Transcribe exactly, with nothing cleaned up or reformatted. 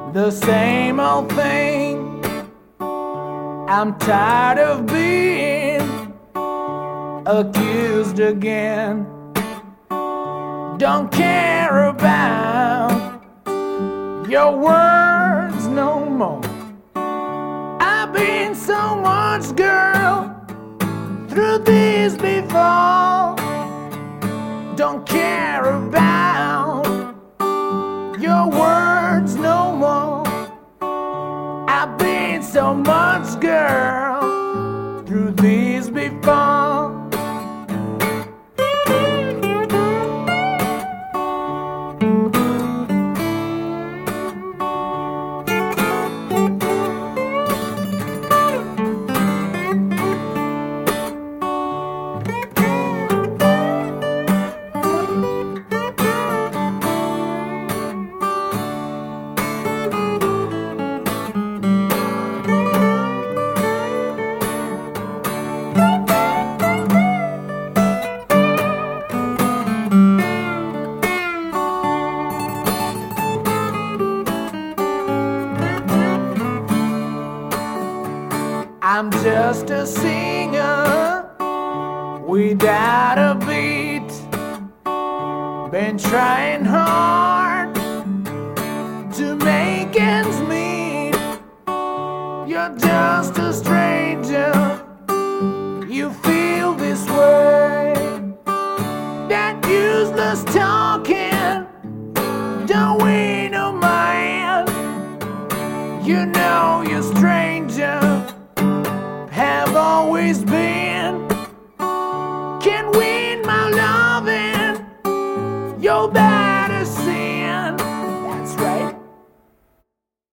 the same old thing. I'm tired of being accused again. Don't care about your words no more. I've been so much, girl, through this before. Don't care about your words no more. I've been so much, girl, through this before. I'm just a singer without a beat. Been trying hard to make ends meet. You're just a stranger. You feel this way. That useless talking don't win no mind. You know you're a stranger. Have always been. Can't win my loving. You're that a sin.